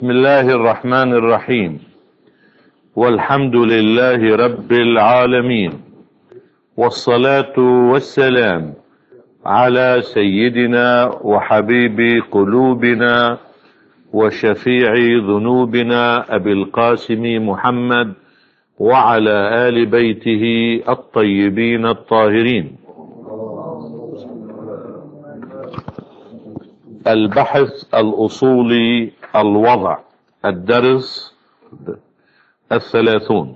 بسم الله الرحمن الرحيم، والحمد لله رب العالمين، والصلاة والسلام على سيدنا وحبيب قلوبنا وشفيع ذنوبنا أبي القاسم محمد وعلى آل بيته الطيبين الطاهرين. البحث الأصولي الوضع، الدرس 30.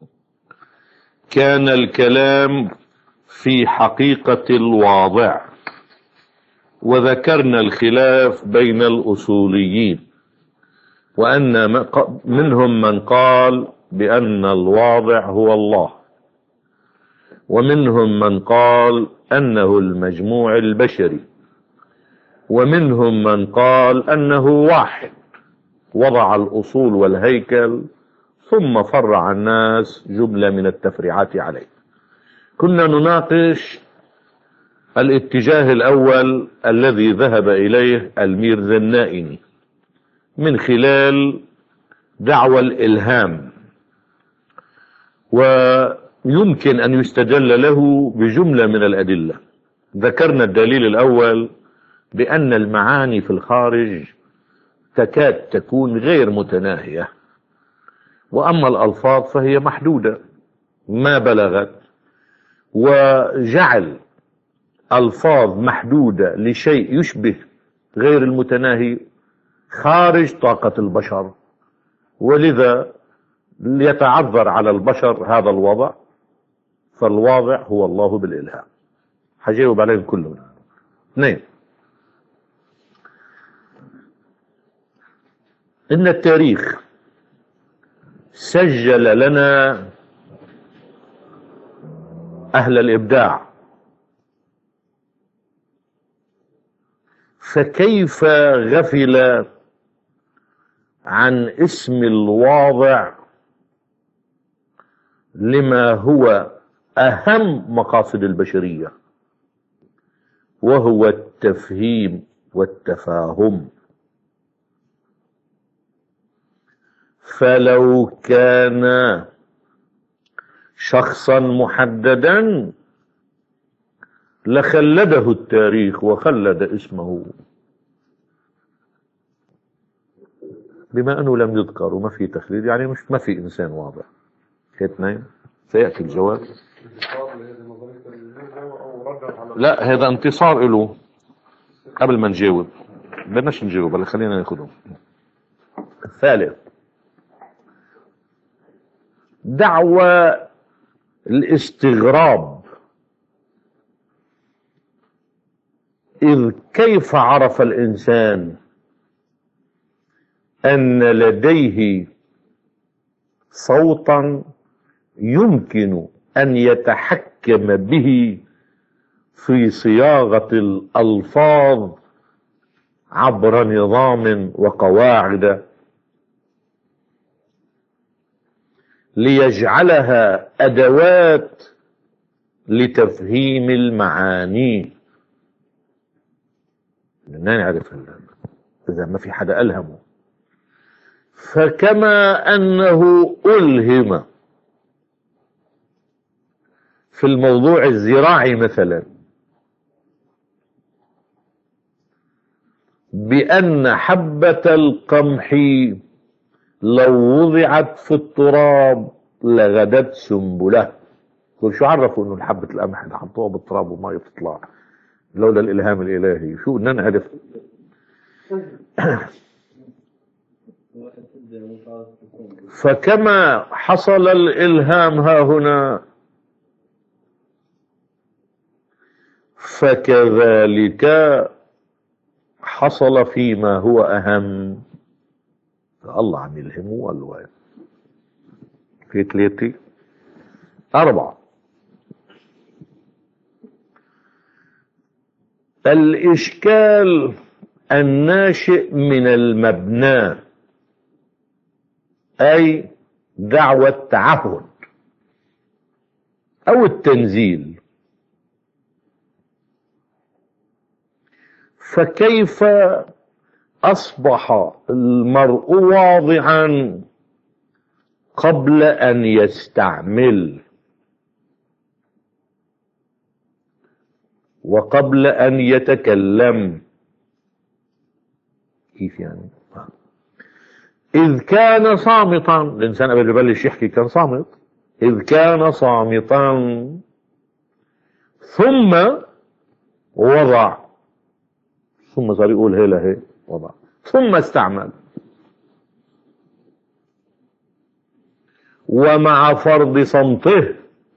كان الكلام في حقيقة الواضع، وذكرنا الخلاف بين الأصوليين، وأن منهم من قال بأن الواضع هو الله، ومنهم من قال أنه المجموع البشري، ومنهم من قال أنه واحد وضع الأصول والهيكل ثم فرع الناس جملة من التفريعات عليه. كنا نناقش الاتجاه الأول الذي ذهب إليه الميرزا النائني من خلال دعوى الإلهام، ويمكن أن يستدل له بجملة من الأدلة. ذكرنا الدليل الأول بأن المعاني في الخارج تكاد تكون غير متناهية، وأما الألفاظ فهي محدودة ما بلغت، وجعل ألفاظ محدودة لشيء يشبه غير المتناهي خارج طاقة البشر، ولذا يتعذر على البشر هذا الوضع. فالواضع هو الله بالإلهام. حجاوب عليهم كلهم. 2. إن التاريخ سجل لنا أهل الإبداع، فكيف غفل عن اسم الواضع لما هو أهم مقاصد البشرية، وهو التفهيم والتفاهم. فلو كان شخصا محددا لخلده التاريخ وخلد اسمه، بما أنه لم يذكر وما في تخليد، يعني مش ما في إنسان واضح. 2. سيأتي الجواب. لا، هذا انتصار له. قبل ما نجاوب بدناش نجاوب، بل خلينا ناخذهم. 3. دعوى الاستغراب، إذ كيف عرف الإنسان أن لديه صوتا يمكن أن يتحكم به في صياغة الألفاظ عبر نظام وقواعد ليجعلها أدوات لتفهيم المعاني؟ بدنا نعرف إذا ما في حدا ألهمه. فكما أنه ألهم في الموضوع الزراعي مثلا بأن حبة القمح لو وضعت في التراب لغدت سنبله، شو عرفوا انه حبة القمح اللي حطوها بالتراب وما يطلع لولا الالهام الالهي؟ شو بدنا نعرف. فكما حصل الالهام ها هنا، فكذلك حصل فيما هو اهم. الله عم يلهمه والله. في 3. 4. الإشكال الناشئ من المبنى، أي دعوى التعهد أو التنزيل. فكيف أصبح المرء واضعا قبل أن يستعمل وقبل أن يتكلم. كيف يعني؟ إذ كان صامتا، الإنسان قبل يبلش يحكي كان صامت. إذ كان صامتا ثم وضع، ثم صار يقول هي لهي وضع، ثم استعمل. ومع فرض صمته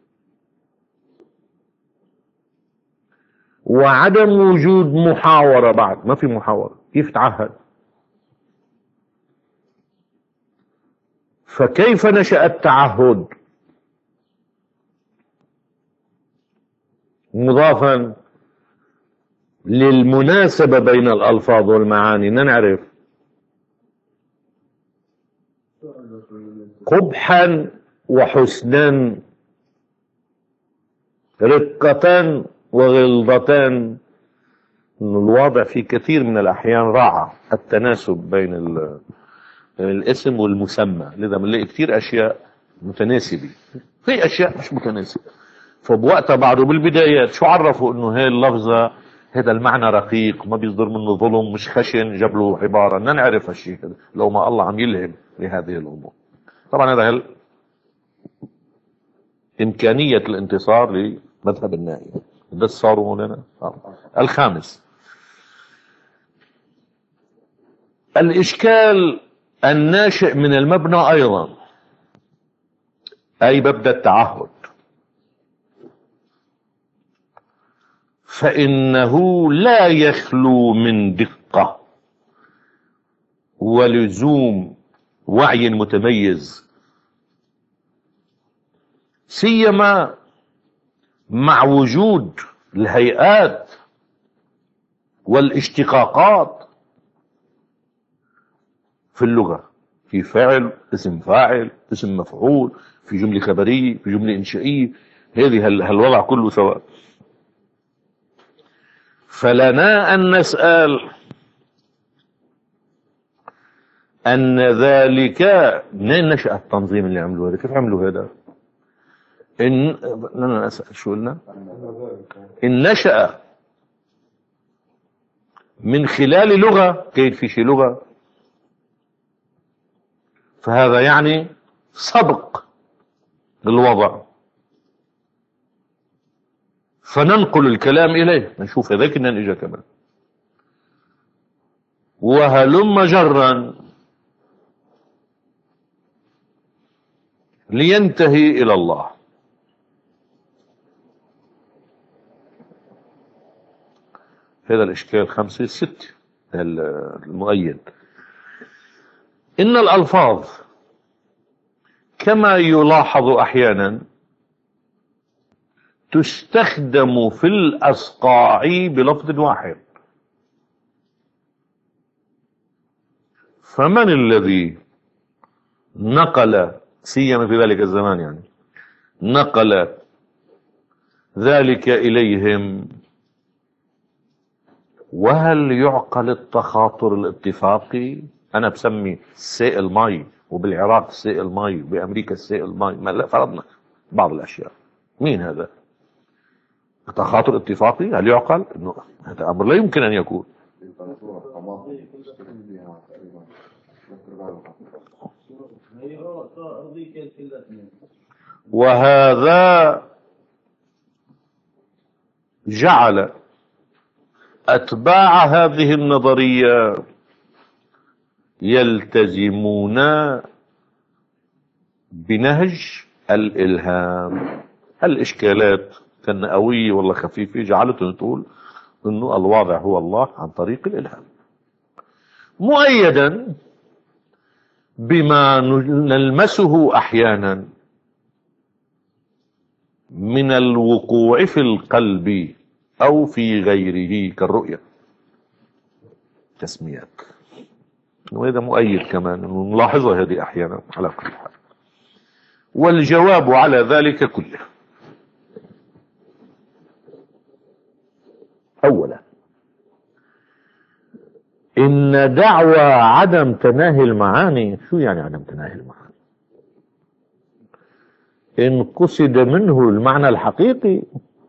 وعدم وجود محاورة، بعد ما في محاورة، كيف تعهد؟ فكيف نشأ التعهد؟ مضافا للمناسبة بين الألفاظ والمعاني نعرف قبحا وحسنا، رقة وغلظة، إنه الواضع في كثير من الأحيان راعى التناسب بين الاسم والمسمى، لذا بنلاقي كثير أشياء متناسبة، في أشياء مش متناسبة. فبوقتها بعده بالبدايات شو عرفوا إنه هاي اللفظة هذا المعنى رقيق ما بيصدر منه ظلم، مش خشن، جاب له عبارة بدنا نعرف هالشيء هذا لو ما الله عم يلهم لهذه الأمور. طبعا هذا إمكانية الانتصار لمذهب النائي، بس صاروا هنا. الخامس، الإشكال الناشئ من المبنى أيضا، أي مبدأ التعهد، فإنه لا يخلو من دقة ولزوم وعي متميز، سيما مع وجود الهيئات والاشتقاقات في اللغة، في فعل، اسم فاعل، اسم مفعول، في جملة خبرية، في جملة إنشائية، هذه هالوضع كله سواء. فلنا أن نسأل أن ذلك منين نشأ التنظيم اللي عملوه هذا؟ كيف عملوا هذا؟ إن بدنا نسأل شو قلنا؟ إن نشأ من خلال لغة، كيف في شي لغة، فهذا يعني سبق للوضع، فننقل الكلام إليه، نشوف هذاك إن إجا كمان، وهلم جرا لينتهي إلى الله. هذا الإشكال 5 6 المؤيد. إن الألفاظ كما يلاحظ أحيانا تستخدم في الأصقاع بلفظ واحد، فمن الذي نقل سيما في ذلك الزمان يعني نقل ذلك إليهم؟ وهل يعقل التخاطر الاتفاقي؟ أنا بسمي سائل مي، وبالعراق سائل مي، وبأمريكا سائل مي، ما لا فرضنا بعض الأشياء، مين هذا؟ تخاطر اتفاقي؟ هل يعقل؟ إنه هذا أمر لا يمكن أن يكون. وهذا جعل أتباع هذه النظرية يلتزمون بنهج الإلهام. الإشكالات كان قوية ولا خفيفة جعلتهم تقول إنه الواضع هو الله عن طريق الإلهام، مؤيدا بما نلمسه أحيانا من الوقوع في القلب أو في غيره كالرؤية، تسميات، وهذا مؤيد كمان نلاحظها هذه أحيانا. على كل حال، والجواب على ذلك كله: أولا، إن دعوى عدم تناهي المعاني، شو يعني عدم تناهي المعاني؟ إن قصد منه المعنى الحقيقي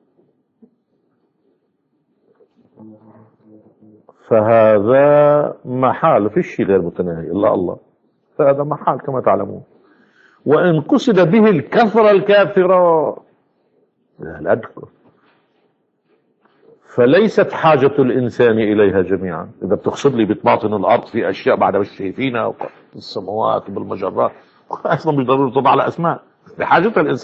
فهذا محال، في شيء غير متناهي إلا الله، فهذا محال كما تعلمون. وإن قصد به الكثرة الكافرة الأدكر، فليست حاجة الإنسان إليها جميعا. إذا بتقصد لي بباطن الأرض في أشياء بعد مش شايفينها، السماوات بالمجرات، أصلا مش ضروري تضع على أسماء، بحاجة الإنسان